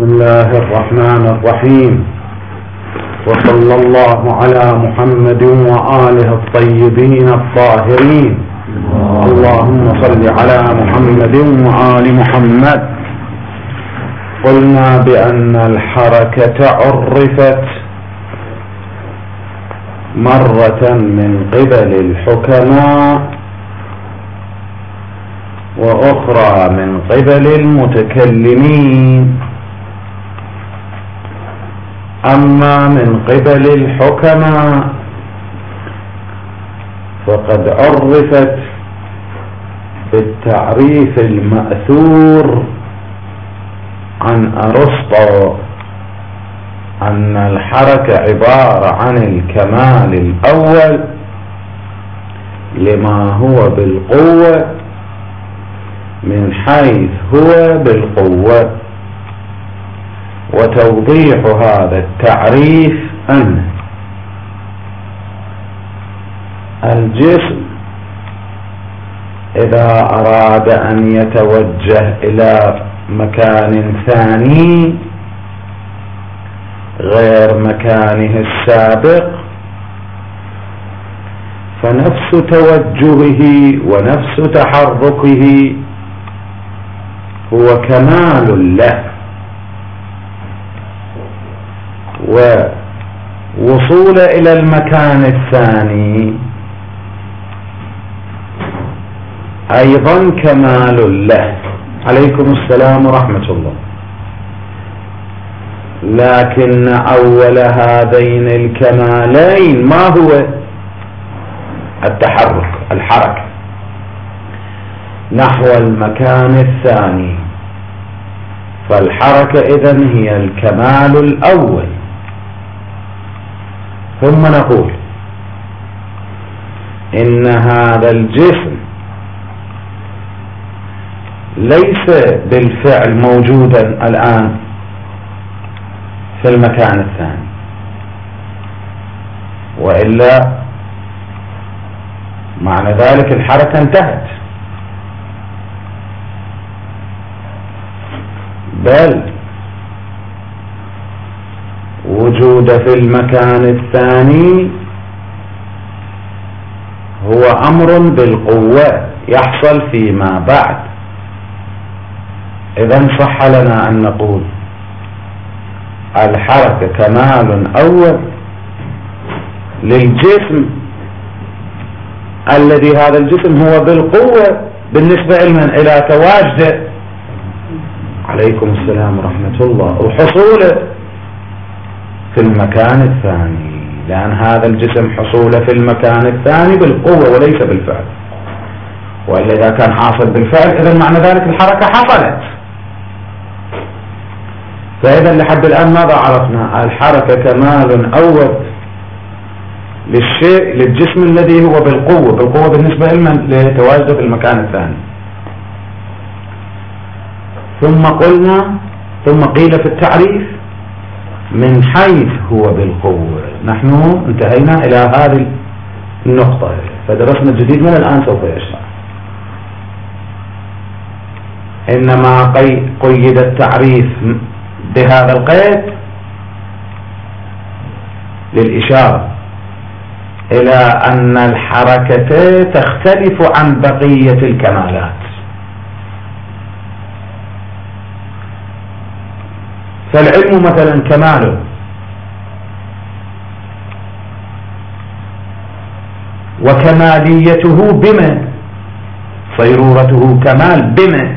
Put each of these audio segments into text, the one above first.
بسم الله الرحمن الرحيم، وصلى الله على محمد وآله الطيبين الطاهرين. اللهم صل على محمد وآل محمد. قلنا بأن الحركة عرفت مرة من قبل الحكماء وأخرى من قبل المتكلمين. أما من قبل الحكماء فقد عرفت بالتعريف المأثور عن أرسطو أن الحركة عبارة عن الكمال الأول لما هو بالقوة من حيث هو بالقوة. وتوضيح هذا التعريف أن الجسم إذا أراد أن يتوجه إلى مكان ثاني غير مكانه السابق فنفس توجهه ونفس تحركه هو كمال له، ووصول إلى المكان الثاني أيضا كمال له. عليكم السلام ورحمة الله. لكن أول هذين الكمالين ما هو؟ التحرك، الحركة نحو المكان الثاني. فالحركة إذن هي الكمال الأول. ثم نقول إن هذا الجسم ليس بالفعل موجودا الآن في المكان الثاني، وإلا معنى ذلك الحركة انتهت، بل وجود في المكان الثاني هو أمر بالقوة يحصل فيما بعد. إذن صح لنا أن نقول الحركة كمال أول للجسم الذي هذا الجسم هو بالقوة بالنسبة إلى تواجده، عليكم السلام ورحمة الله، وحصوله في المكان الثاني، لأن هذا الجسم حصوله في المكان الثاني بالقوة وليس بالفعل. وإلا إذا كان حاصل بالفعل إذن معنى ذلك الحركة حصلت. فإذا لحد الآن ماذا عرفنا؟ الحركة كمال أول للشيء للجسم الذي هو بالقوة بالنسبة لتواجده في المكان الثاني. ثم قيل في التعريف من حيث هو بالقوة. نحن انتهينا إلى هذه النقطة، فدرسنا الجديد من الآن سوف يشرح. إنما قيد التعريف بهذا القيد للإشارة إلى أن الحركة تختلف عن بقية الكمالات. فالعلم مثلا كماله، وكماليته بما صيرورته كمال بما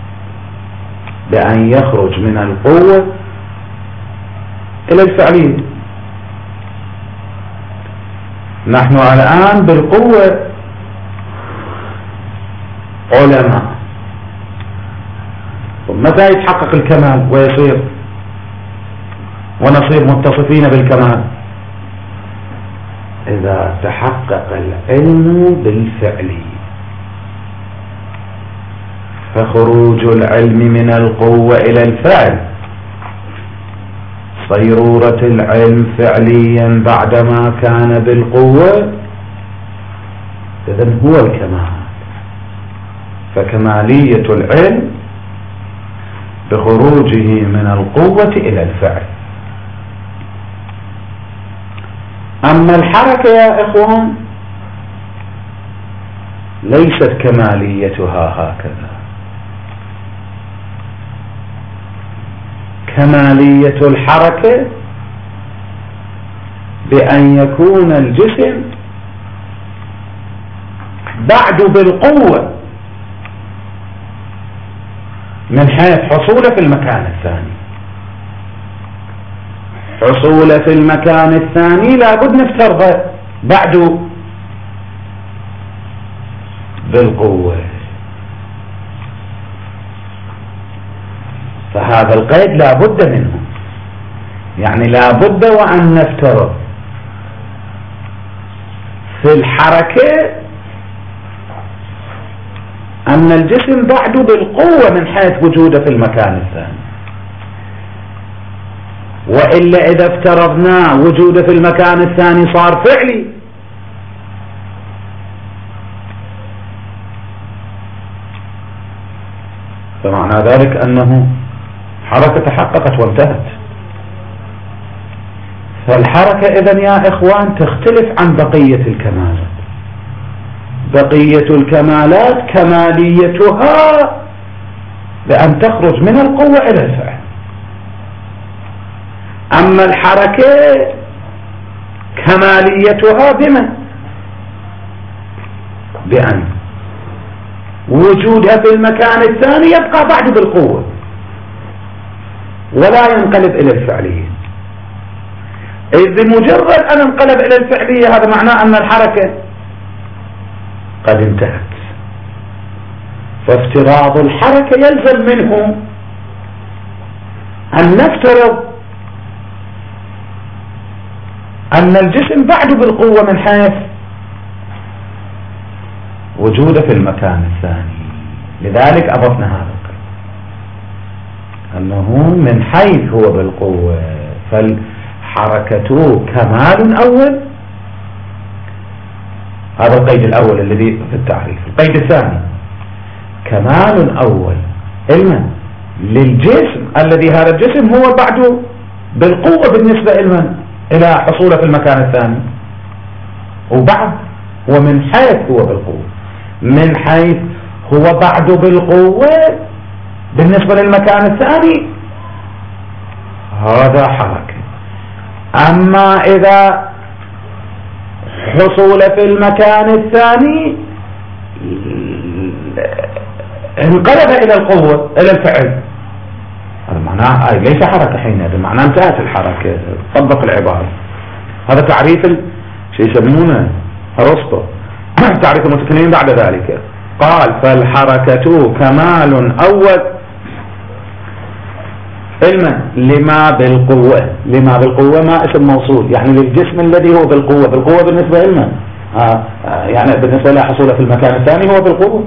بأن يخرج من القوة إلى الفعلية. نحن الآن بالقوة علماء، متى يتحقق الكمال ويصير ونصير متصفين بالكمال؟ إذا تحقق العلم بالفعلية. فخروج العلم من القوة إلى الفعل، صيرورة العلم فعليا بعدما كان بالقوة، إذن هو الكمال. فكمالية العلم بخروجه من القوة إلى الفعل. أما الحركة يا إخوان ليست كماليتها هكذا. كمالية الحركة بأن يكون الجسم بعد بالقوة من حيث حصوله في المكان الثاني. حصوله في المكان الثاني لابد نفترضه بعد بالقوة، فهذا القيد لابد منه، يعني لابد وأن نفترض في الحركة أن الجسم بعد بالقوة من حيث وجوده في المكان الثاني، وإلا إذا افترضنا وجوده في المكان الثاني صار فعلي، فمعنى ذلك أنه حركة تحققت وانتهت. فالحركة إذن يا إخوان تختلف عن بقية الكمالات. بقية الكمالات كماليتها بأن تخرج من القوة إلى الفعل. أما الحركة كماليتها بأن وجودها في المكان الثاني يبقى بعد بالقوة ولا ينقلب إلى الفعلية. إذ بمجرد أن انقلب إلى الفعلية هذا معناه أن الحركة قد انتهت. فافتراض الحركة يلزم منه أن نفترض أن الجسم بعد بالقوة من حيث وجوده في المكان الثاني. لذلك أضفنا هذا أنه من حيث هو بالقوة، فالحركة كمال أول. هذا القيد الأول الذي في التعريف. القيد الثاني كمال أول علما للجسم الذي هذا الجسم هو بعد بالقوة بالنسبة إلى حصوله في المكان الثاني، وبعد هو من حيث هو بالقوة، من حيث هو بعد بالقوة بالنسبة للمكان الثاني هذا حركة. أما إذا حصول في المكان الثاني انقلب إلى القوة إلى الفعل، هذا معناه ليس حركة حينئذ، معناه انتهت الحركة. طبق العبارة. هذا تعريف شو يسمونه أرسطو، تعريف المتكلمين بعد ذلك. قال فالحركة كمال أول علما لما بالقوة. لما بالقوة ما اسم موصول، يعني للجسم الذي هو بالقوة. بالقوة بالنسبة علما يعني بالنسبة له حصوله في المكان الثاني هو بالقوة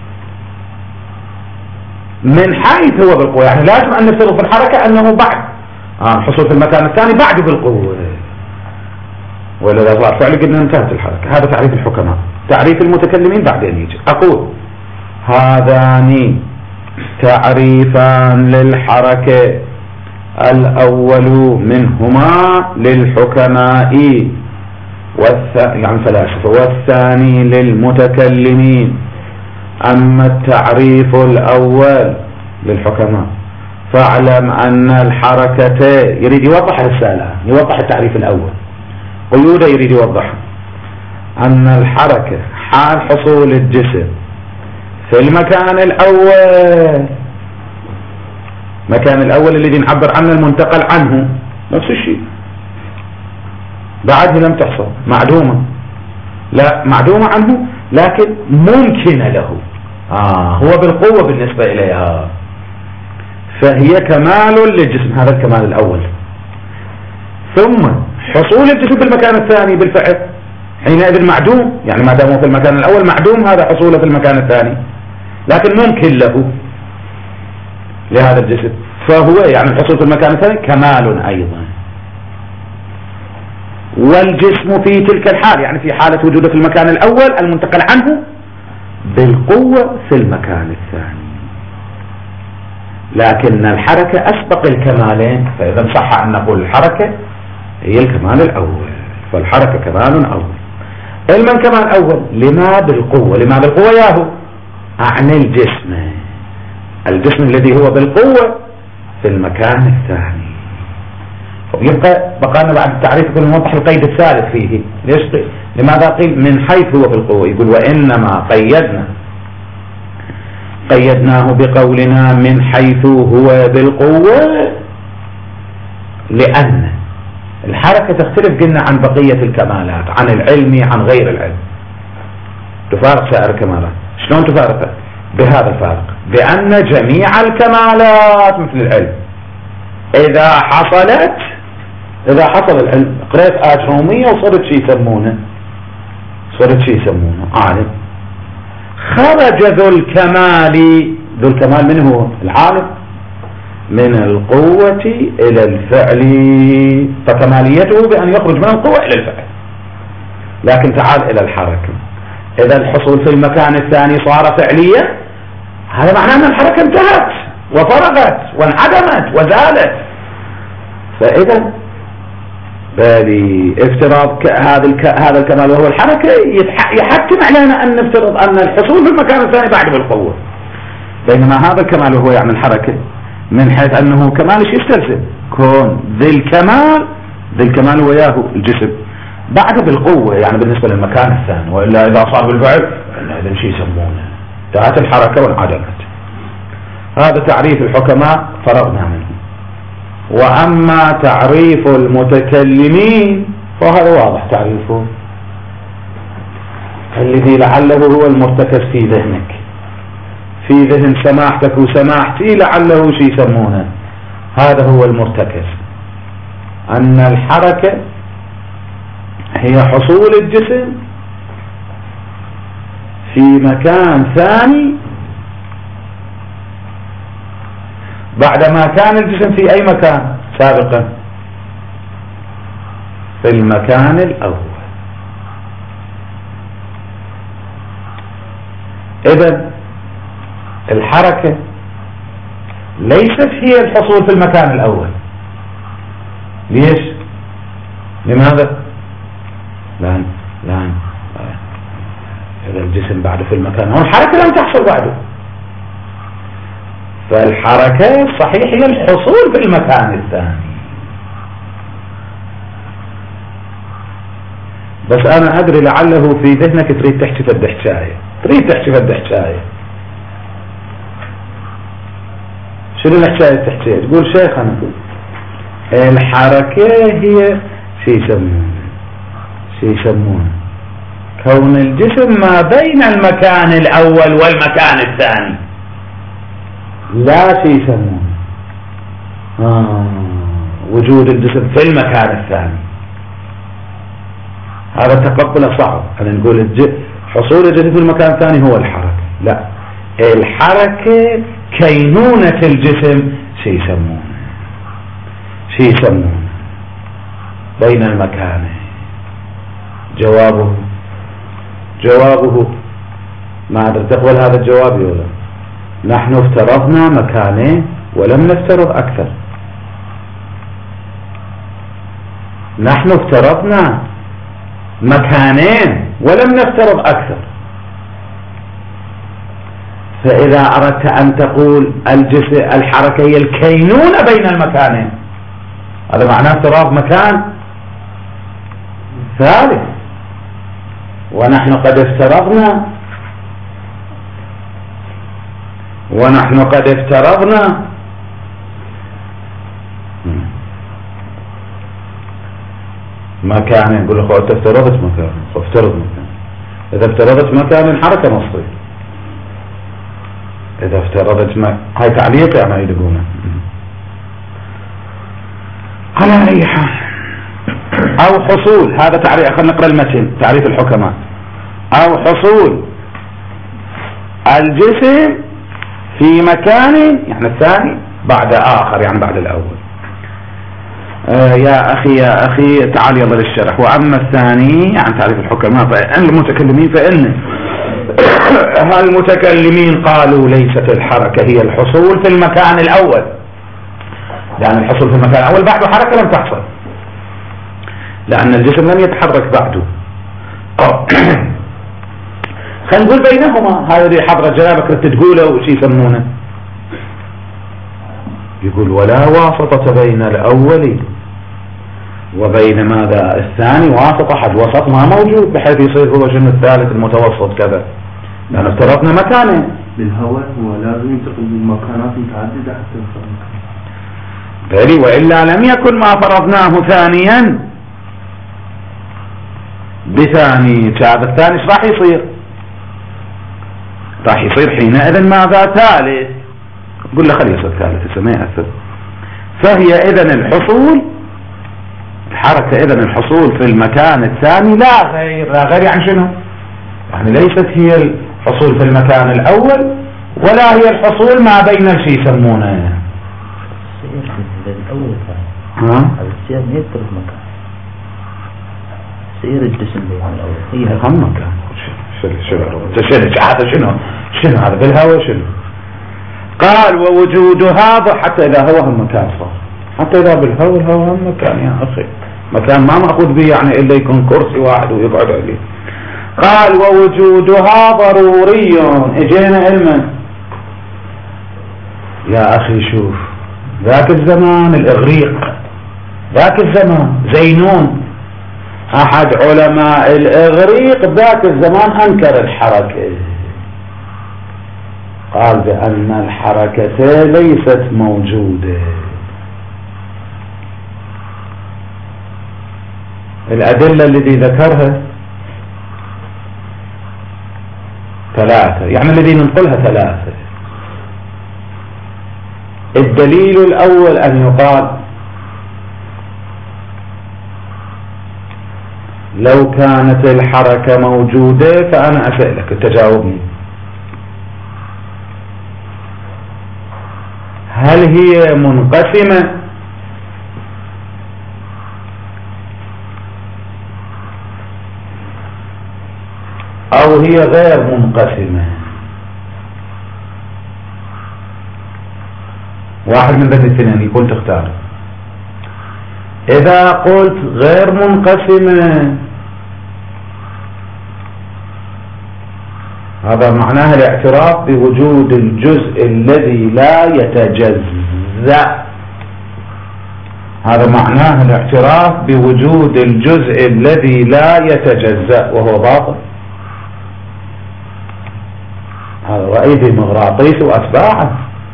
من حيث هو بالقوة، يعني لازم أن نفترض في الحركة أنه بعد حصول في المكان الثاني بعد بالقوة، ولا لا صار فعل قلنا انتهت الحركة. هذا تعريف الحكماء. تعريف المتكلمين بعدين يجي. أقول هذان تعريفان للحركة، الأول منهما للحكماء يعني الفلاسفة، والثاني للمتكلمين. أما التعريف الأول للحكماء فاعلم أن الحركة، يريد يوضح الرسالة، يوضح التعريف الأول قيوده، يريد يوضح أن الحركة حال حصول الجسم في المكان الأول، مكان الأول الذي نعبر عنه المنتقل عنه، نفس الشيء بعده لم تحصل، معدومة، لا معدومة عنه لكن ممكنة له، هو بالقوة بالنسبة إليها، فهي كمال للجسم. هذا الكمال الأول. ثم حصول الجسم بالمكان الثاني بالفعل حينئذ معدوم، يعني ما دام في المكان الأول معدوم هذا حصوله في المكان الثاني، لكن ممكن له لهذا الجسم، فهو يعني الحصول في المكان الثاني كمال أيضا. والجسم في تلك الحال يعني في حالة وجوده في المكان الأول المنتقل عنه بالقوة في المكان الثاني. لكن الحركة أسبق الكمالين، فإذا صح أن نقول الحركة هي الكمال الأول، فالحركة كمال أول. علما كمال أول لما بالقوة، لما بالقوة ياهو عن الجسم الذي هو بالقوة في المكان الثاني. يبقى بقى بعد التعريف يكون نوضح القيد الثالث فيه. ليش؟ لماذا قيل من حيث هو بالقوة؟ يقول وإنما قيدناه بقولنا من حيث هو بالقوة لأن الحركة تختلف قلنا عن بقية الكمالات، عن العلم عن غير العلم، تفارق سائر الكمالات. شلون تفارقها؟ بهذا الفارق، بأن جميع الكمالات مثل العلم إذا حصل العلم، قريت آجرومية وصرت شي يسمونه عالم، خرج ذو الكمال من هو؟ العالم، من القوة إلى الفعل، فكماليته بأن يخرج من القوة إلى الفعل. لكن تعال إلى الحركة، إذا الحصول في المكان الثاني صار فعليا، هذا معناه أن الحركة انتهت وفرغت وانعدمت وزالت. فإذا بالي افتراض هذا الكمال وهو الحركة يحتم علينا أن نفترض أن الحصول في المكان الثاني بعد بالقوة، بينما هذا الكمال وهو يعني الحركة من حيث أنه كمال ايش يستلزم؟ كون ذي الكمال وياه الجسم بعد بالقوة، يعني بالنسبة للمكان الثاني، وإلا إذا صار بالفعل إذا شيء يسمونه انتهت الحركة وانعدمت. هذا تعريف الحكماء فرغنا منه. وأما تعريف المتكلمين فهذا واضح تعريفه، الذي لعله هو المرتكز في ذهنك، في ذهن سماحتك وسماحتي، لعله شيء يسمونه هذا هو المرتكز، أن الحركة هي حصول الجسم في مكان ثاني بعدما كان الجسم في أي مكان سابقا، في المكان الأول. إذن الحركة ليست هي الحصول في المكان الأول. ليش؟ لماذا؟ لأن إذا الجسم بعده في المكان، والحركة لم تحصل بعده، فالحركة صحيح هي الحصول في المكان الثاني. بس أنا أدري لعله في ذهنك تريد تحكي فد حكاية، شنو الحكاية تحكي؟ تقول شيخنا الحركة هي شي يسمونه كون الجسم ما بين المكان الأول والمكان الثاني، لا شيء يسمونه وجود الجسم في المكان الثاني. هذا تقبله صعب أن نقول حصول الجسم في المكان الثاني هو الحركة، لا، الحركة كينونة الجسم شيء يسمونه بين المكانين. جوابه ما أدري تقبل هذا الجواب ولا؟ نحن افترضنا مكانين ولم نفترض أكثر، نحن افترضنا مكانين ولم نفترض أكثر. فإذا أردت أن تقول الحركة هي الكينونة بين المكانين، هذا معناه افتراض مكان ثالث، ونحن قد افترضنا مكان. نقول له أنت افترضت مكان، افترض مكان. إذا افترضت مكان الحركة مصري، إذا افترضت هاي تعليق ما يلقونه. على أي حال، أو حصول، هذا تعريف، خلينا نقرأ المتن، تعريف الحكماء. أو حصول الجسم في مكان يعني الثاني بعد آخر، يعني بعد الأول. يا أخي تعال يلا للشرح. وأما الثاني يعني تعريف الحكماء فإن المتكلمين فإن المتكلمين قالوا ليست الحركة هي الحصول في المكان الأول، لأن الحصول في المكان الأول بعده حركة لم تحصل، لأن الجسم لم يتحرك بعده. خلينا نقول بينهما، هذا حضرة جنابك تقوله وش يسمونه، يقول ولا واسطة بين الأول وبين ماذا الثاني، واسطة حد وسط ما موجود بحيث يصير هو شنو الثالث المتوسط كذا، لأن افترضنا مكانه بالهواء هو لازم ينتقل من مكانات متعددة حتى يوصل مكان بلي، وإلا لم يكن ما فرضناه ثانيا بثاني، هذا الثاني ايش راح يصير؟ راح يصير حينئذ ماذا ثالث، قل له خليه يصير ثالث ما يأثر. فهي إذن الحصول الحركة، إذن الحصول في المكان الثاني لا غير، لا غير يعني شنو؟ يعني ليست هي الحصول في المكان الأول ولا هي الحصول ما بين الشيء يسمونه سير الأول هذا السير ما يدخل في مكان، سير الجسم بين الأول هي هم مكان. شنو هذا بالهواء شنو؟ قال ووجود هذا حتى إذا هو هم مكان صار، حتى إذا بالهواء الهواء هم مكان يا أخي، مكان ما مأخذ به يعني إلا يكون كرسي واحد ويقعد عليه. قال ووجودها ضروري. اجينا علما يا أخي، شوف ذاك الزمان الإغريق، ذاك الزمان زينون أحد علماء الإغريق ذاك الزمان أنكر الحركة، قال بأن الحركة ليست موجودة. الأدلة الذي ذكرها ثلاثة، يعني الذي ننقلها ثلاثة. الدليل الأول أن يقال لو كانت الحركة موجودة، فأنا أسألك تجاوبني، هل هي منقسمة أو هي غير منقسمة؟ واحد من ذات الاثنين يكون تختار. إذا قلت غير منقسمة هذا معناه الاعتراف بوجود الجزء الذي لا يتجزأ، هذا معناه الاعتراف بوجود الجزء الذي لا يتجزأ وهو باطل. هذا رأي ديمقراطيس وأتباعه،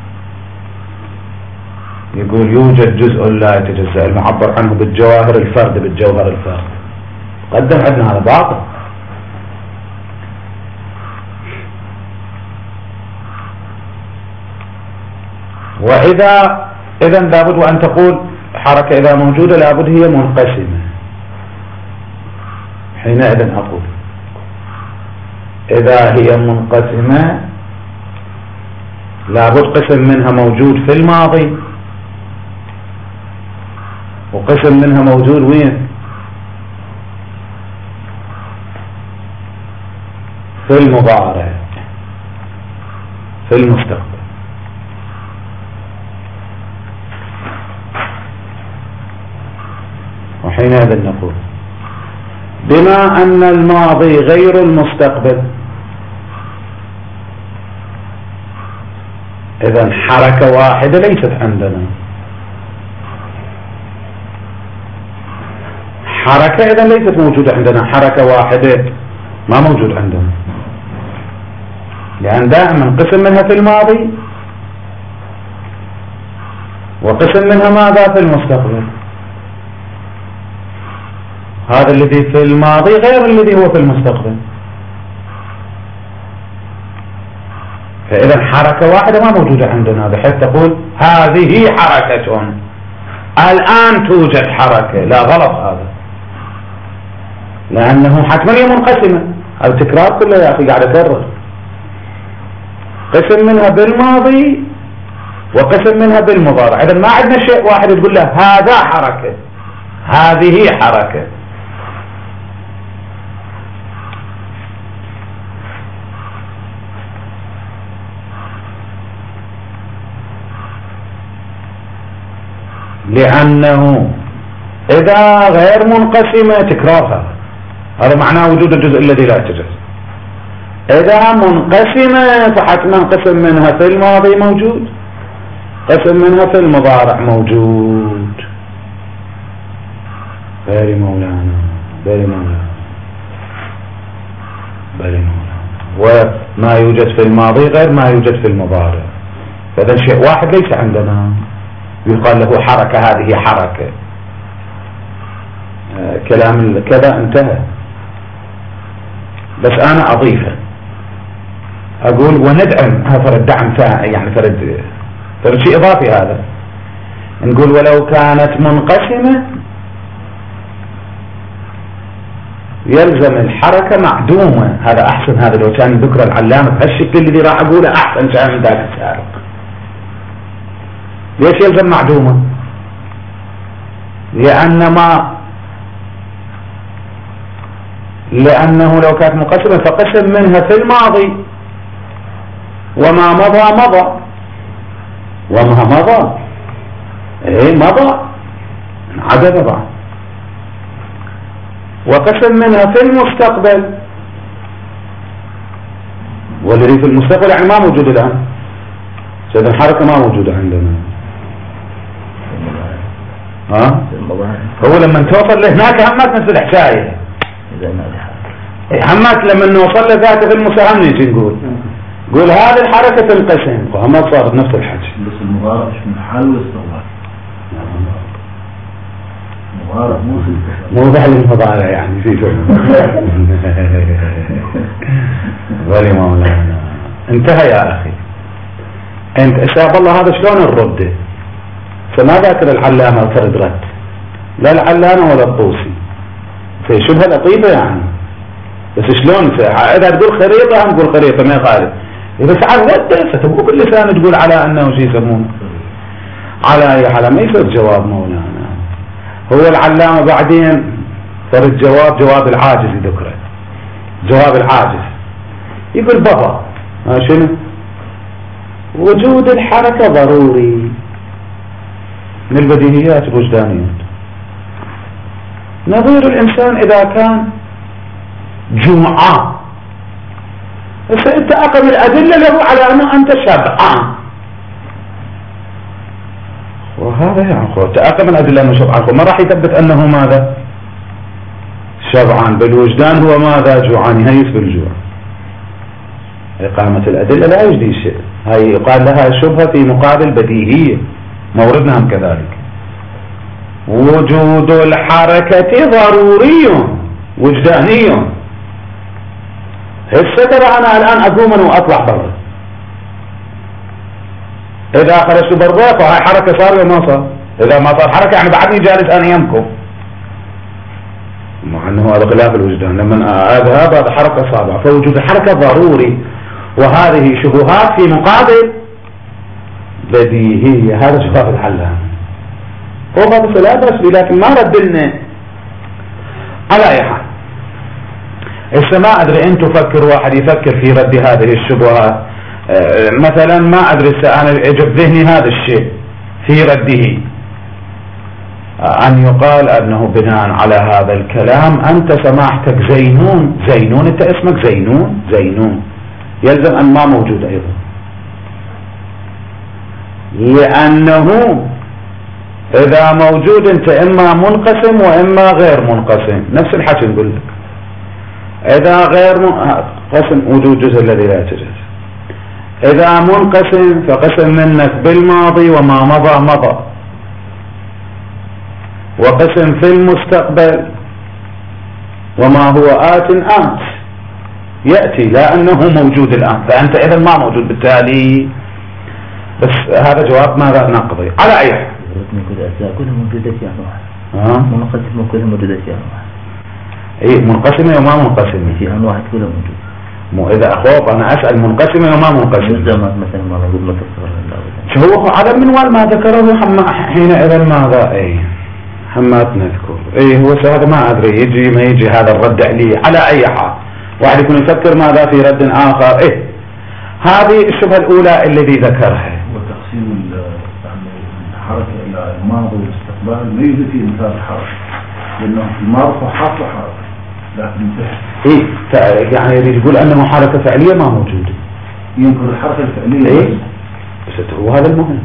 يقول يوجد جزء لا يتجزأ المعبر عنه بالجواهر الفرد بالجوهر الفرد، قدم عندنا هذا باطل. وإذا إذن لابد وأن تقول حركة إذا موجودة لابد هي منقسمة، حينئذ أقول إذا هي منقسمة لابد قسم منها موجود في الماضي وقسم منها موجود وين؟ في المضارع، في المستقبل. وحينئذ نقول بما أن الماضي غير المستقبل، إذن حركة واحدة ليست عندنا، حركة إذن ليست موجودة عندنا، حركة واحدة ما موجود عندنا، لأن دائما قسم منها في الماضي وقسم منها ماذا في المستقبل. هذا الذي في الماضي غير الذي هو في المستقبل، فإذا حركة واحدة ما موجودة عندنا بحيث تقول هذه حركة الآن توجد حركة، لا غلط هذا، لأنه حتما هي منقسمة. التكرار كله يا أخي قاعد أكرر، قسم منها بالماضي وقسم منها بالمضارع، إذا ما عندنا شيء واحد تقول له هذا حركة هذه حركة. لأنه إذا غير منقسمة تكرارها، هذا معناه وجود الجزء الذي لا يتجزأ. إذا منقسمة فحتما قسم منها في الماضي موجود، قسم منها في المضارع موجود. باري مولانا باري مولانا باري مولانا. وما يوجد في الماضي غير ما يوجد في المضارع، فإذا شيء واحد ليس عندنا يقال له حركة، هذه حركة. كلام كذا انتهى. بس أنا أضيفه، أقول وندعم، هذا فرد دعم يعني فرد شيء إضافي. هذا نقول ولو كانت منقسمة يلزم الحركة معدومة. هذا أحسن، هذا لو كان ذكر العلامة بهالشكل الذي راح أقوله أحسن كان من ذاك السابق. ليش يلزم معدومة؟ لأنه لو كانت منقسمة فقسم منها في الماضي وما مضى مضى، وما مضى مضى عدد بعض، وقسم منها في المستقبل، والذي في المستقبل يعني ما موجود الآن. سيد الحركة ما موجودة عندنا. هو لما توصل لهناك همات نفس الحكاية، همات لما نوصل لذاته في المساهمة نيجي نقول هذه الحركة تنقسم، وهمات صارت نفس الحكي. بس المضارع مش من حال واستمرار. المضارع مو بحل المضارع يعني في شيء. ولي مولانا انتهى يا أخي. انت شاف الله هذا شلون الرد؟ فما ذاكر العلامة فرد رد، لا العلامة ولا الطوسي، في شبه لطيفة يعني. بس شلون إذا تقول خريطة هم نقول خريطة ما يخالف، إذا ساعات رد فتبقوا كل لسان تقول على أنه شيء يسمونه على أي حالة ما يصير جواب مولانا. هو العلامة بعدين فرد جواب العاجز يذكره، جواب العاجز يقول بابا شنو؟ وجود الحركة ضروري من البديهيات الوجدانية. نظير الإنسان إذا كان جوعان سيتأقم الأدلة له على أنه أنت شبعان، وهذا يعني تأقم الأدلة أنه شبعان، وما راح يثبت أنه ماذا شبعان. بالوجدان هو ماذا جوعان، يهيس بالجوع. إقامة الأدلة لا يجدي شيء، هاي يقال لها شبهة في مقابل بديهية، موردنا هم كذلك. وجود الحركة ضروري وجداني. هسه ترى أنا الآن أقوم وأطلع برا، إذا خرجت برا فهاي حركة صار ولا ما صار؟ إذا ما صار حركة يعني بعدني جالس أنا يمكم، مع أنه هذا خلاف الوجدان. لما أذهب هذا حركة صابعة، فوجود الحركة ضروري، وهذه شبهات في مقابل بديهية. هذا جواب العلامة. هو بس لا بس لكن ما رد لنا على أي حال. هسه ما أدري أن تفكر واحد يفكر في رد هذه الشبهات. مثلا ما أدري أنا يجب ذهني هذا الشيء في رده، أن يقال أنه بناء على هذا الكلام أنت سماحتك زينون أنت اسمك زينون يلزم أن ما موجود أيضا، لأنه إذا موجود أنت إما منقسم وإما غير منقسم. نفس الحكي نقول لك إذا غير قسم وجود جزء الذي لا يتجزأ، إذا منقسم فقسم منك بالماضي وما مضى، وقسم في المستقبل وما هو آت يأتي لأنه موجود الآن، فأنت إذا ما موجود بالتالي. بس هذا جواب ماذا نقضي على أي حال. كلها موجودة في أن واحد. منقسمة كلها موجودة في أن واحد. إيه منقسمة وما منقسمة في أن واحد كلها موجودة. مو إذا أخوف أنا أسأل منقسمة وما منقسمة. مثلا ما نقول ما تصور شو هو عدم من وال ما ذكره حينئذ ماذا حمات نذكر. هو هذا ما أدري يجي ما يجي هذا الرد عليه على أي حال. واحد يكون يفكر ماذا في رد آخر. هذه الشبهة الأولى الذي ذكرها. وتقسيم الحركة إلى الماضي والاستقبال ما يوجد فيه مثال الحركة، لأنه في الماضي حاصل حركة لكن إيه يعني يقول أنه حركة فعلية ما موجودة، ينكر الحركة الفعلية. إيه بس هو هذا المهم،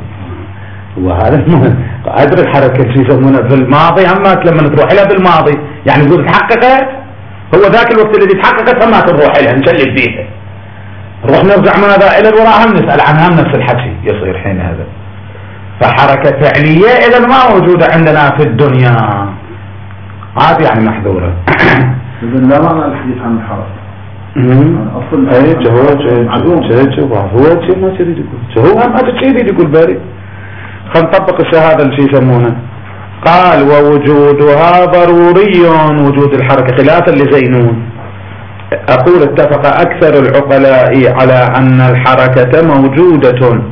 أدري الحركة شو يسمونها في الماضي همات لما تروح لها بالماضي يعني يقول تحققت، هو ذاك الوقت الذي تحققت همات نروح لها نسلم فيها، نروح نرجع ماذا إلى الوراء هم نسأل عنها نفس الحكي يصير حين هذا. فحركة فعلية إذا ما موجودة عندنا في الدنيا عادي يعني محذورة. إذن لا معنى الحديث عن الحركة. أصلا أي هو شيء ما تريد يقول، هو ما تريد يقول باري. خل نطبق الشهادة اللي يسمونه. قال ووجودها ضروري، وجود الحركة خلافا لزينون. أقول اتفق أكثر العقلاء على أن الحركة موجودة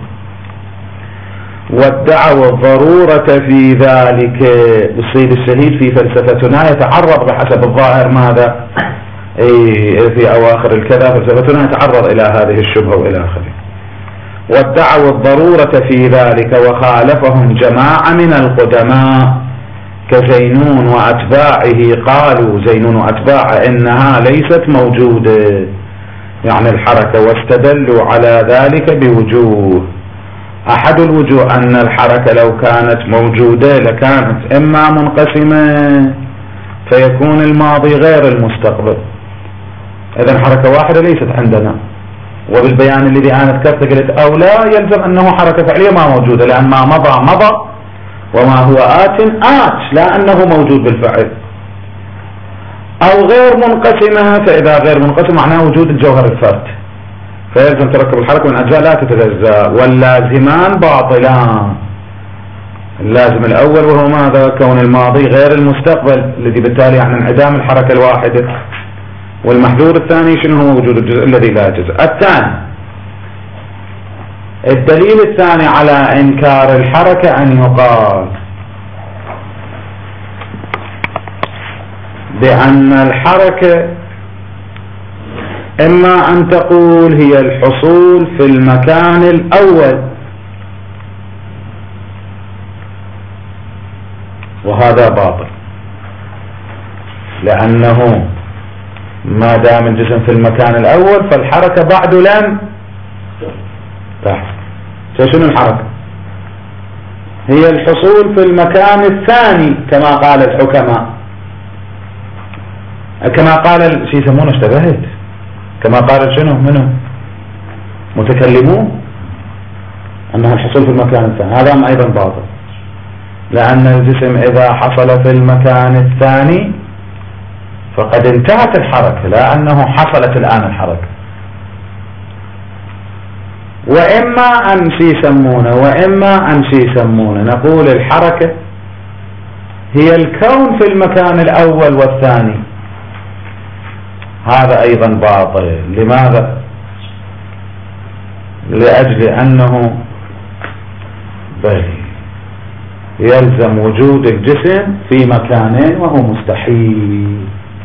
وادعوا الضرورة في ذلك. السيد الشهيد في فلسفتنا يتعرض بحسب الظاهر ماذا في أواخر الكذا فلسفتنا يتعرض إلى هذه الشبهة وإلى آخره. وادعوا الضرورة في ذلك وخالفهم جماعة من القدماء كزينون وأتباعه. قالوا زينون وأتباعه إنها ليست موجودة يعني الحركة، واستدلوا على ذلك بوجوه. أحد الوجوه أن الحركة لو كانت موجودة لكانت إما منقسمة فيكون الماضي غير المستقبل، إذن حركة واحدة ليست عندنا. وبالبيان الذي أنا ذكرت قلت أو لا يلزم أنه حركة فعلية ما موجودة، لأن ما مضى مضى وما هو آت لا أنه موجود بالفعل. أو غير منقسمة، فإذا غير منقسم معناه وجود الجوهر الفرد، فيلزم تركب الحركة من أجزاء لا تتجزأ. واللازمان باطلان، اللازم الأول وهو ماذا؟ كون الماضي غير المستقبل الذي بالتالي عن انعدام الحركة الواحدة. والمحذور الثاني شنو هو؟ وجود الجزء الذي لا يجزأ. الثاني الدليل الثاني على إنكار الحركة أن يقال بأن الحركة إما أن تقول هي الحصول في المكان الأول، وهذا باطل، لأنه ما دام الجسم في المكان الأول فالحركة بعد لم تحصل. شنو الحركة؟ هي الحصول في المكان الثاني كما قال الحكماء، كما قال شو يسمونه اشتبهت، كما قال شنو منه متكلمون أنها الحصول في المكان الثاني. هذا أيضا باطل، لأن الجسم إذا حصل في المكان الثاني فقد انتهت الحركة، لا أنه حصلت الآن الحركة. وإما أن يسمونه نقول الحركة هي الكون في المكان الأول والثاني، هذا أيضا باطل. لماذا؟ لأجل أنه يلزم وجود الجسم في مكانين وهو مستحيل.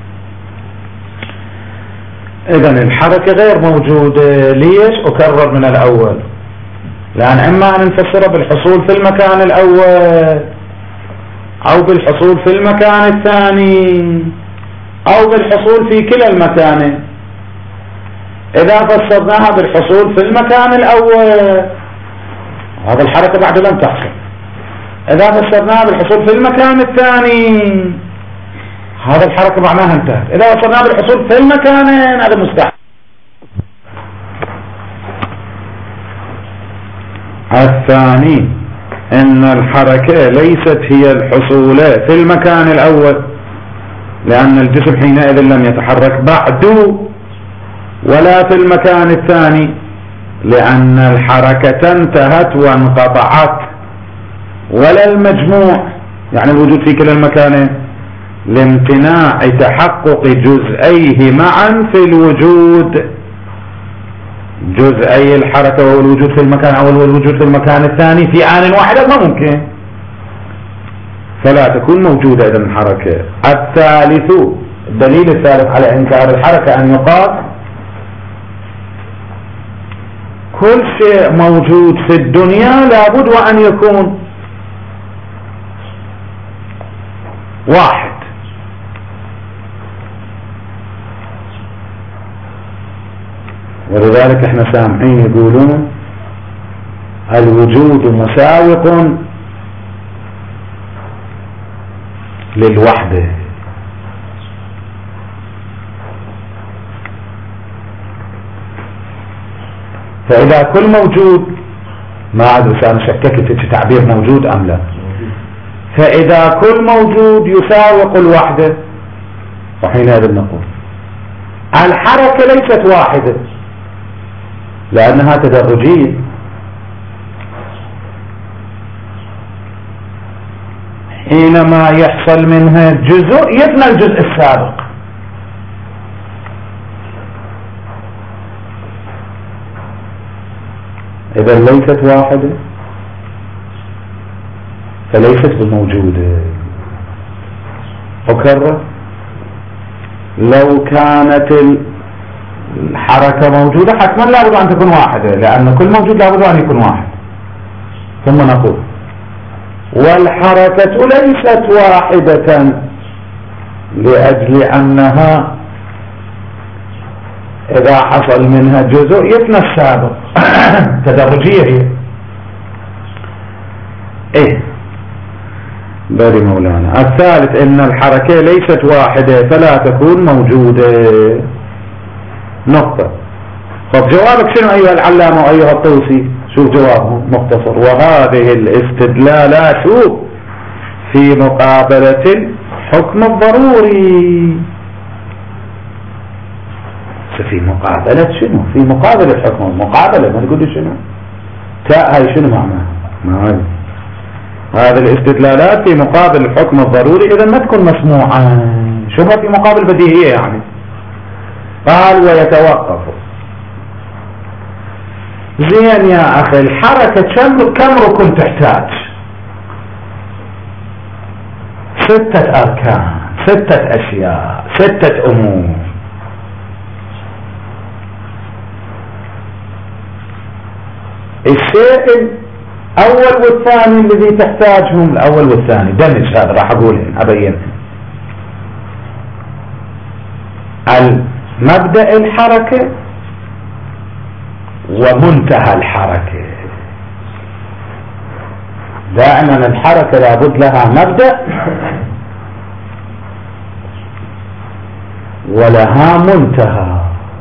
إذن الحركة غير موجودة. ليش؟ أكرر من الأول، لأن إما أن نفسر بالحصول في المكان الأول أو بالحصول في المكان الثاني أو بالحصول في كلا المكانين. إذا فسرناها بالحصول في المكان الأول هذا الحركة بعد لم تحصل. إذا فسرناها بالحصول في المكان الثاني هذا الحركة معناها انتهت. إذا وصلنا بالحصول في المكانين هذا مستحيل. الثاني إن الحركة ليست هي الحصول في المكان الأول، لأن الجسم حينئذ لم يتحرك بعد، ولا في المكان الثاني لأن الحركة انتهت وانقطعت، ولا المجموع يعني الوجود في كلا المكانين لامتناع تحقق جزئيه معا في الوجود، جزئي الحركة وهو الوجود في المكان أول والوجود في المكان الثاني في آن واحد ما ممكن، فلا تكون موجودة إذن الحركة. الثالث الدليل الثالث على إنكار الحركة أن يقال كل شيء موجود في الدنيا لابد وأن يكون واحد. ولذلك احنا سامعين يقولون الوجود مساوق للوحدة. فإذا كل موجود، ما أدري أنا شككت في تعبير موجود أم لا، فإذا كل موجود يساوق الوحدة، وحينئذ نقول الحركة ليست واحدة لأنها تدرجية. حينما يحصل منها جزء يبنى الجزء السابق. إذا ليست واحدة فليست بموجودة. أكرر، لو كانت الحركة موجودة حتما لابد أن تكون واحدة، لأن كل موجود لابد أن يكون واحد. ثم نقول والحركة ليست واحدة لأجل أنها إذا حصل منها جزء يفنى السابق. تدرجية هي. إيه باري مولانا. الثالث إن الحركة ليست واحدة فلا تكون موجودة. نقطة. طب جوابك شنو أيها العلامة وأيها الطوسي؟ شوف جوابه مختصر. وهذه الاستدلالات في مقابلة الحكم الضروري. في مقابلة شنو؟ في مقابلة الحكم. مقابلة ما تقول لي شنو؟ تاء هاي شنو معناها؟ ما هاي هذه الاستدلالات في مقابل الحكم الضروري إذا ما تكون مسموعة. شو في مقابل بديهية يعني. قال ويتوقف. زين يا أخي الحركة كم ركن تحتاج؟ 6 أركان، 6 أشياء، 6 أمور. الشيء الأول والثاني الذي تحتاجهم، الأول والثاني دمج هذا راح أقولهم أبينهم. المبدأ الحركة ومنتهى الحركة. دائما الحركة لابد لها مبدأ ولها منتهى.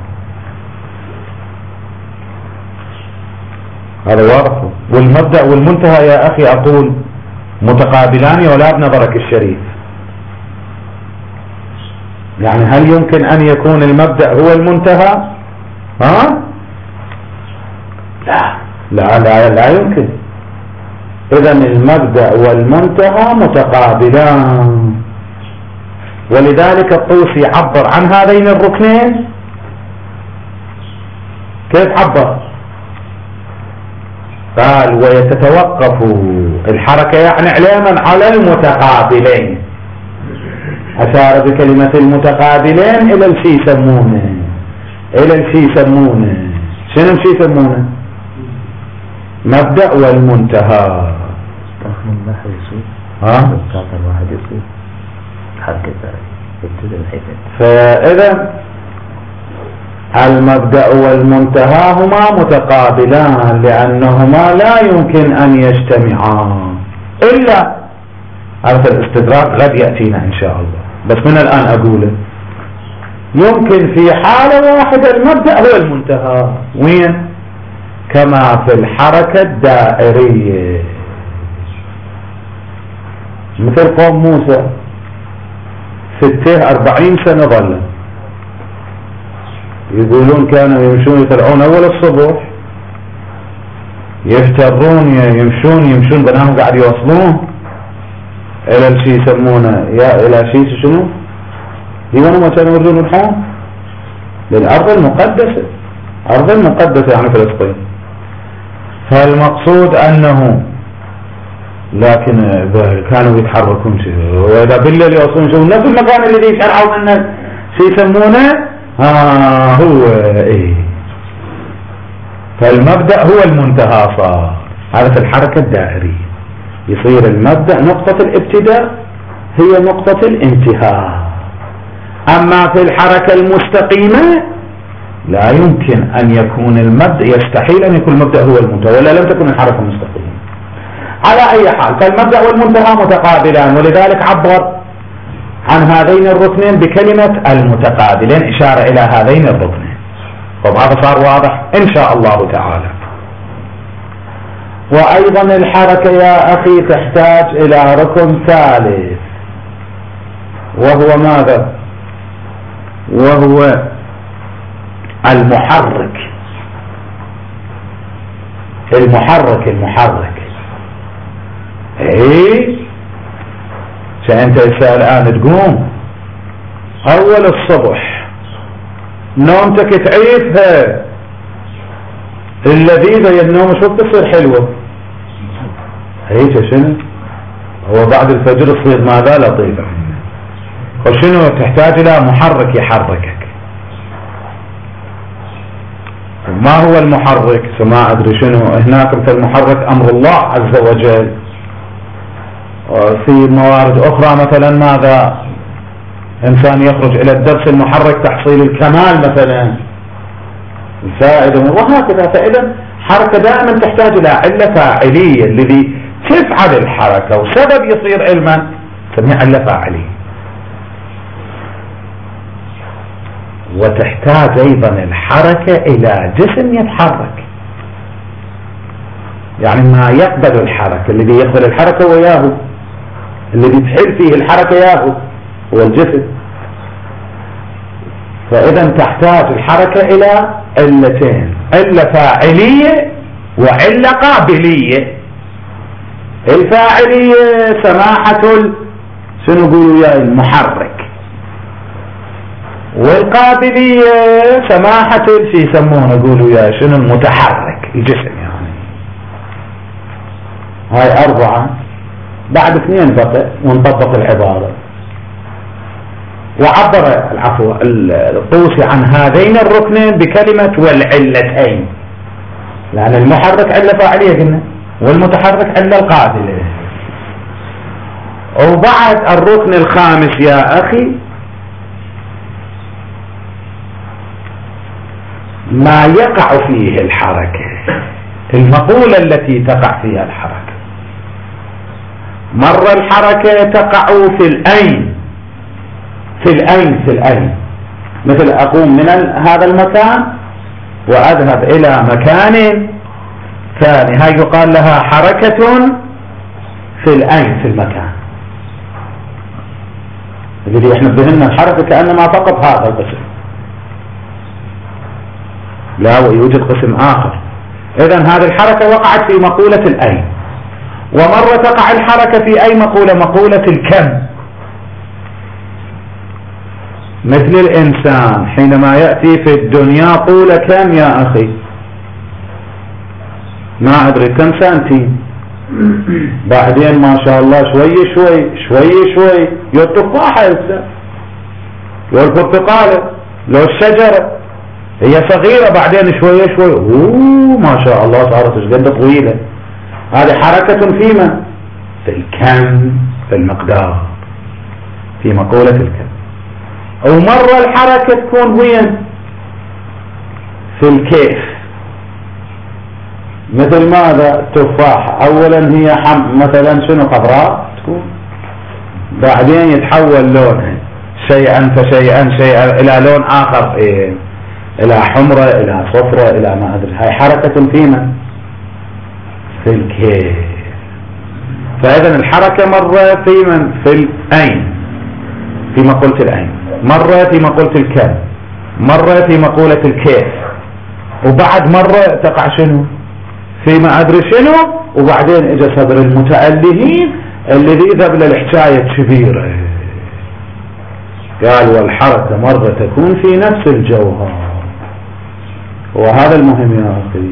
هذا واضح. والمبدأ والمنتهى يا أخي أقول متقابلان ولا بنظرك الشريف. يعني هل يمكن أن يكون المبدأ هو المنتهى؟ ها؟ لا لا لا لا يمكن. إذا المبدأ والمنتهى متقابلان. ولذلك الطوسي عبر عن هذين الركنين. كيف عبر؟ قال ويتوقف الحركة يعني علما على المتقابلين. أشار بكلمة المتقابلين إلى الشيء يسمونه. إلى الشيء يسمونه. شنو الشيء يسمونه؟ مبدأ والمنتهى. ها؟ فإذا المبدأ والمنتهى هما متقابلان لأنهما لا يمكن أن يجتمعا إلا هذا الاستدراك غد يأتينا إن شاء الله، بس من الآن أقوله يمكن في حالة واحدة المبدأ هو المنتهى. وين؟ كما في الحركة الدائرية مثل قوم موسى 40 سنة ظل يقولون كانوا يمشون يطلعون أول الصبح يفترون يمشون بناهم قاعد يوصلون إلى الشيء يسمونه إلى شيء شنو يقولون ما كانوا يريدون الحون للأرض المقدسة، أرض المقدسة يعني فلسطين. فالمقصود أنه لكن كانوا يتحركون وإذا بالليل يوصلون شو نفس المكان الذي شرعوا منه شيء يسمونه هو إيه. فالمبدأ هو المنتهى صار. هذا في الحركة الدائرية يصير المبدأ نقطة الابتداء هي نقطة الانتهاء. أما في الحركة المستقيمة لا يمكن أن يكون المبدأ، يستحيل أن يكون المبدأ هو المنتهى ولا لم تكن الحركة مستقيمة. على أي حال فالمبدأ والمنتهى متقابلان، ولذلك عبر عن هذين الركنين بكلمة المتقابلين إشارة إلى هذين الركنين. وهذا صار واضح إن شاء الله تعالى. وأيضا الحركة يا أخي تحتاج إلى ركن ثالث، وهو ماذا؟ وهو المحرك. المحرك ايه فأنت الآن تقوم أول الصبح نومتك تعيفها اللذيذة النوم شو بتصير حلوة هيك شنو هو بعد الفجر تصير ماذا لطيفة وشنو تحتاج إلى محرك يحركك. ما هو المحرك؟ ما أدري شنو هناك مثل المحرك أمر الله عز وجل. وفي موارد أخرى مثلا ماذا إنسان يخرج إلى الدرس المحرك تحصيل الكمال مثلا الفائدة وهكذا. فإذا حركة دائما تحتاج إلى علة فاعلية الذي تفعل الحركة وسبب يصير علما تسميه علة فاعلية. وتحتاج أيضا الحركة إلى جسم يتحرك، يعني ما يقبل الحركة الذي يقبل الحركة وياه الذي تحل فيه الحركة ياه هو الجسم. فإذا تحتاج الحركة إلى علتين، علة فاعلية وعلة قابلية. الفاعلية سماحة شنو يقولوا يا المحرك، والقابلية سماحة في يسمونه يقولوا يا شنو المتحرك الجسم. يعني هاي 4 بعد 2 بقى ونطبق العبارة. وعبر الطوسي عن هذين الركنين بكلمة والعلتين، لأن المحرك علة فاعلية قلنا والمتحرك علة القابلة. وبعد الركن الخامس يا أخي ما يقع فيه الحركة، المقولة التي تقع فيها الحركة. مرة الحركة تقع في الأين، في الأين مثل أقوم من هذا المكان وأذهب إلى مكان ثاني، هاي يقال لها حركة في الأين في المكان. الذي احنا بذهننا الحركة كأنما فقط هذا القسم، لا ويوجد قسم آخر. إذن هذه الحركة وقعت في مقولة الأين. ومرة تقع الحركة في أي مقولة؟ مقولة الكم، مثل الإنسان حينما يأتي في الدنيا طول كم يا أخي؟ ما أدري كم سنتين، بعدين ما شاء الله شوي يو التفاحة يو البرتقالة لو الشجرة هي صغيرة، بعدين شوي ما شاء الله صارت قد طويلة. هذه حركة في من؟ في الكم، في المقدار، في مقولة الكم. ومرة الحركة تكون وين؟ في الكيف، مثل ماذا؟ التفاحة أولا هي مثلا شنو خضراء تكون، بعدين يتحول لونها شيئا فشيئا إلى لون آخر، إلى حمرة إلى صفرة إلى ما أدري. هاي حركة في من؟ في الكيف. فإذا الحركة مرة في من؟ في الأين في مقولة الأين، مرة في مقولة الكم، مرة في مقولة الكيف، وبعد مرة تقع شنو؟ في ما أدري شنو. وبعدين إجا صدر المتألهين الذي ذهب للحكاية الكبيرة قال والحركة مرة تكون في نفس الجوهر. وهذا المهم يا أخي،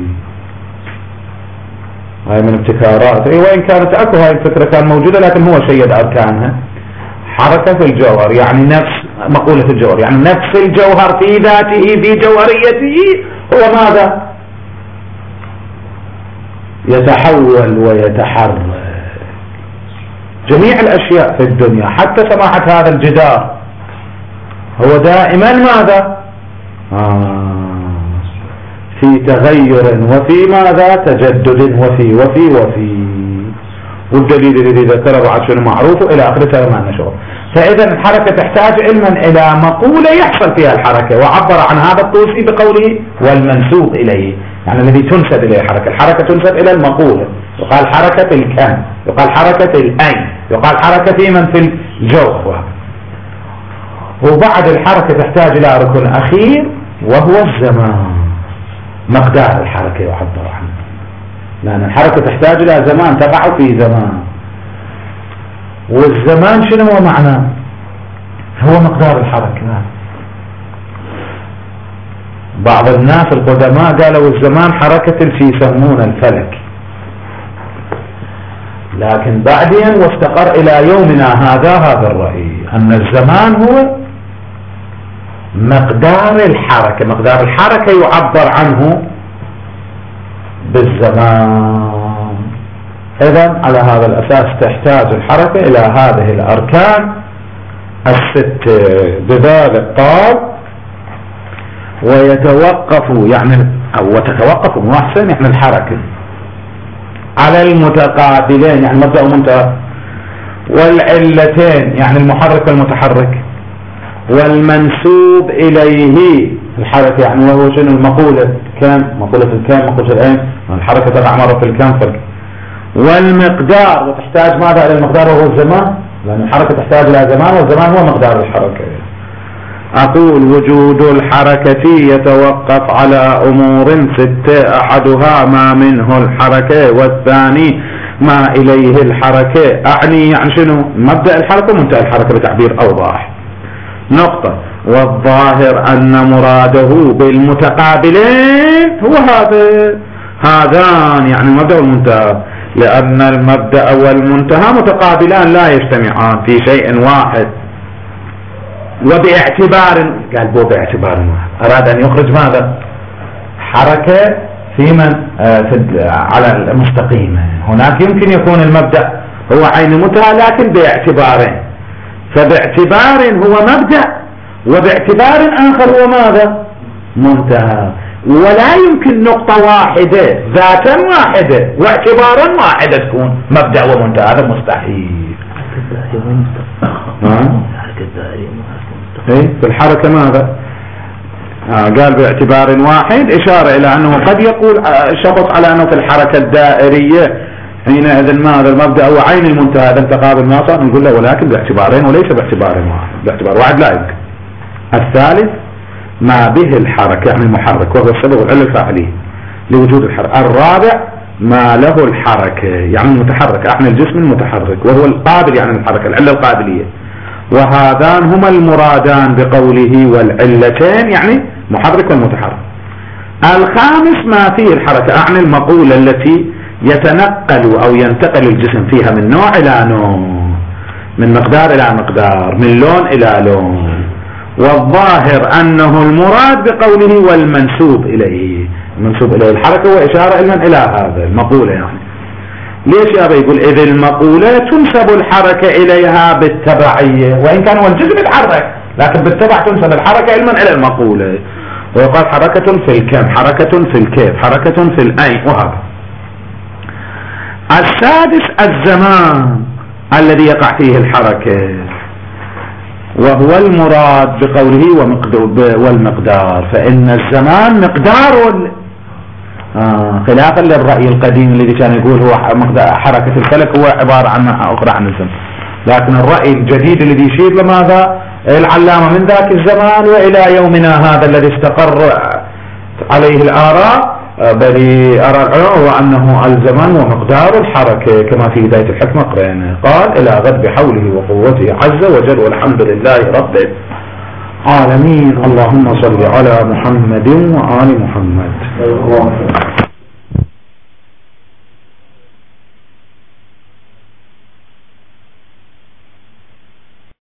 هاي من ابتكارات وإن كانت أكو هاي الفكرة كان موجودة لكن هو شيد أركانها. حركة في الجوهر يعني نفس مقولة الجوهر، يعني نفس الجوهر في ذاته في جوهريته هو ماذا؟ يتحول ويتحرك. جميع الأشياء في الدنيا حتى سماحة هذا الجدار هو دائما ماذا؟ في تغير وفي ماذا؟ تجدد وفي والدليل الذي ذكره بعد شنو معروف إلى آخره ما نشوف. فإذا الحركة تحتاج علما إلى مقولة يحصل فيها الحركة، وعبر عن هذا الطوسي بقوله والمنسوب إليه، يعني الذي تنسب إليه الحركة تنسب إلى المقولة، يقال حركة الكم، يقال حركة الأين، يقال حركة في من في الجوف. وبعد الحركة تحتاج إلى ركن أخير وهو الزمان، مقدار الحركة يعبر عنه، لأن الحركة تحتاج إلى زمان، تقع في زمان. والزمان شنو هو معناه؟ هو مقدار الحركة. بعض الناس القدماء قالوا الزمان حركة التي يسمون الفلك، لكن بعدين واستقر إلى يومنا هذا الرأي أن الزمان هو مقدار الحركة. مقدار الحركة يعبر عنه بالزمان. إذن على هذا الأساس تحتاج الحركة إلى هذه الأركان الستة. بذلك قال ويتوقف يعني أو وتتوقف محسن يعني الحركة على المتقابلين يعني مبدأ ومنتهى، والعلتين يعني المحرك والمتحرك، والمنسوب إليه الحركة يعني وهو شنو المقولة كان، مقولة الكام، مقولة الأين، الحركة تقع مرة في الكام فرق. والمقدار وتحتاج ماذا إلى المقدار وهو الزمان، لأن الحركة تحتاج إلى زمان والزمان هو مقدار الحركة. أقول وجود الحركة يتوقف على أمور ستة، أحدها ما منه الحركة، والثاني ما إليه الحركة. أعني يعني شنو مبدأ الحركة ومنتهى الحركة بتعبير أوضح. نقطة. والظاهر أن مراده بالمتقابلين هو هذان يعني المبدأ والمنتهى، لأن المبدأ والمنتهى متقابلان لا يجتمعان في شيء واحد. وباعتبار قال بو باعتبار واحد، أراد أن يخرج ماذا؟ حركة في من على المستقيمة. هناك يمكن يكون المبدأ هو عين المنتهى لكن باعتبارين، فباعتبار هو مبدأ وباعتبار آخر هو ماذا؟ منتهى. ولا يمكن نقطة واحدة ذاتا واحدة واعتبارا واحدة تكون مبدأ ومنتهى، هذا مستحيل. في الحركة ماذا؟ قال باعتبار واحد، إشارة إلى أنه قد يقول شخص على أنه في الحركة الدائرية حينئذ ماذا المبدأ هو عين المنتهى، هذا تقابل ما صار نقول له ولكن باعتبارين وليس باعتبار واحد، باعتبار واحد لا يمكن. الثالث ما به الحركة يعني المحرك وهو السبب والعلة الفاعلية لوجود الحركة. الرابع ما له الحركة يعني المتحرك، احنا الجسم المتحرك وهو القابل يعني الحركة العلة القابلية. وهذان هما المرادان بقوله والعلتين يعني محرك والمتحرك. الخامس ما فيه الحركة يعني المقولة التي يتنقل أو ينتقل الجسم فيها من نوع إلى نوع، من مقدار إلى مقدار، من لون إلى لون. والظاهر أنه المراد بقوله والمنسوب إليه، المنسوب إليه الحركة وإشارة إلى هذا المقولة. يعني ليش يا يقول إذ المقولة تنسب الحركة إليها بالتبعية، وإن كان هو الجسم يتحرك لكن بالتبع تنسب الحركة علما إلى المقولة. ويقال حركة في الكم، حركة في الكيف، حركة في الأين، وهذا. السادس الزمان الذي يقع فيه الحركة، وهو المراد بقوله والمقدار، فإن الزمان مقدار خلافا للرأي القديم الذي كان يقول هو حركة الفلك هو عبارة عن أخرى عن الزمن. لكن الرأي الجديد الذي يشير لماذا العلامة من ذاك الزمان وإلى يومنا هذا الذي استقر عليه الآراء بل أرى العلماء هو أنه الزمان ومقدار الحركة كما في بداية الحكمة قرأنا. قال إلى غد بحوله وقوته عز وجل، والحمد لله رب العالمين. اللهم صل على محمد وآل محمد.